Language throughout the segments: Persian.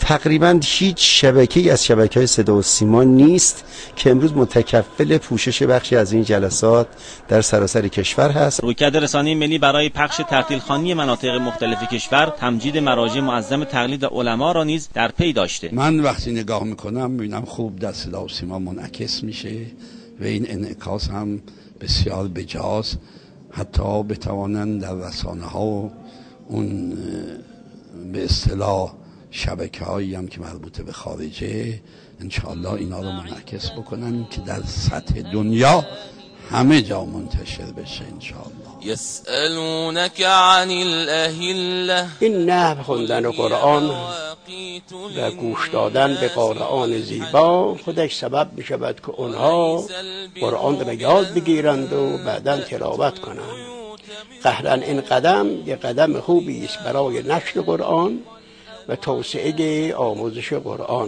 تقریبا هیچ شبکه‌ای از شبکه‌های صدا و سیما نیست که امروز متکفل پوشش بخشی از این جلسات در سراسر کشور هست. رویکرد رسانه ملی برای پخش ترتیل‌خوانی مناطق مختلف کشور تمجید مراجع معظم تقلید و علما را نیز در پی داشته. من وقتی نگاه میکنم میبینم خوب در صدا و سیما منعکس میشه و این انعکاس هم بسیار بجاست، حتی بتوانند در رسانه ها و اون به اصطلاح شبکه‌هایی هم که مربوط به خارجه انشاءالله اینا رو منعکس بکنن که در سطح دنیا همه جا منتشر بشه انشاءالله. یسألونک عن الاهله. این نحو خوندن قرآن و گوش دادن به قرآن زیبا خودش سبب می شود که اونها قرآن رو یاد بگیرند و بعداً تلاوت کنند. قهراً این قدم یه قدم خوبی است برای نشر قرآن و توسعه آموزش قرآن.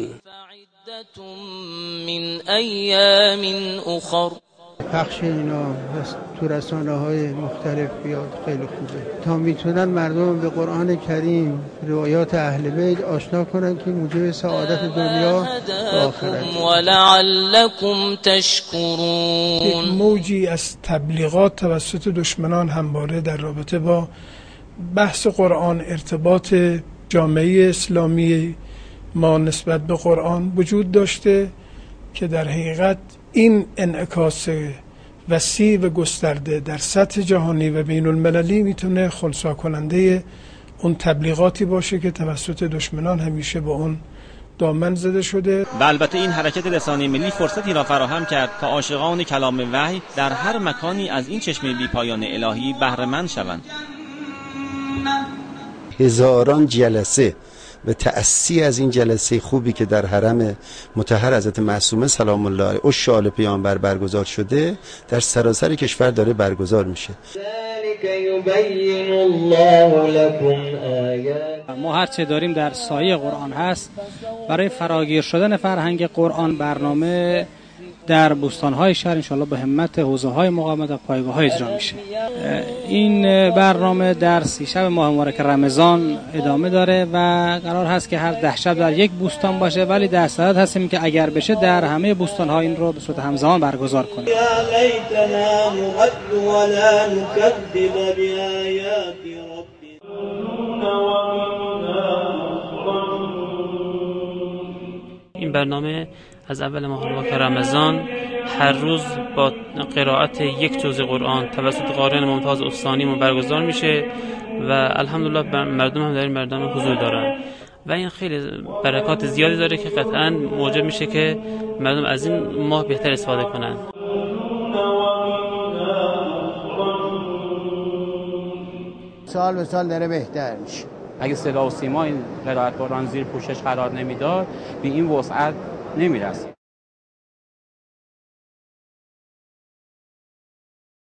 من ایام اخر. پخش اینا تو رسانه‌های مختلف بیاد خیلی خوبه تا میتونن مردم به قرآن کریم، روایات اهل بیت آشنا کنن که موجب سعادت دنیا و آخرت. ولعلکم تشکرون. یک موجی از تبلیغات توسط دشمنان همواره در رابطه با بحث قرآن، ارتباط جامعه اسلامی ما نسبت به قرآن وجود داشته که در حقیقت این انعکاس وسیع و گسترده در سطح جهانی و بین المللی میتونه خنثی کننده اون تبلیغاتی باشه که توسط دشمنان همیشه با اون دامن زده شده. و البته این حرکت رسانه ملی فرصتی را فراهم کرد تا عاشقان کلام وحی در هر مکانی از این چشمه بی پایان الهی بهره مند شوند. هزاران جلسه و تأسی از این جلسه خوبی که در حرم مطهر حضرت معصومه سلام الله علیه و شال پیامبر برگزار شده در سراسر کشور داره برگزار میشه. ما هر چه داریم در سایه قرآن هست. برای فراگیر شدن فرهنگ قرآن برنامه در بستان‌های شهر انشاءالله به همت حوزه‌های مقاومت و پایگاه‌ها اجرا میشه. این برنامه در 30 شب ماه مبارک رمضان ادامه داره و قرار هست که هر 10 شب در یک بوستان باشه، ولی در صدد هستیم که اگر بشه در همه بوستان‌ها این رو به صورت همزمان برگزار کنیم. این برنامه از اول ماه مبارک رمضان هر روز با قرائت یک جزء قرآن توسط قارئ ممتاز استانی برگزار میشه و الحمدلله مردم هم در این برنامه حضور دارن و این خیلی برکات زیادی داره که قطعاً موجب میشه که مردم از این ماه بهتر استفاده کنن. سال به سال داره بهتر میشه. اگه صدا و سیما این قرائت قرآن زیر پوشش قرار نمیداد به این وسعت نمیرسید.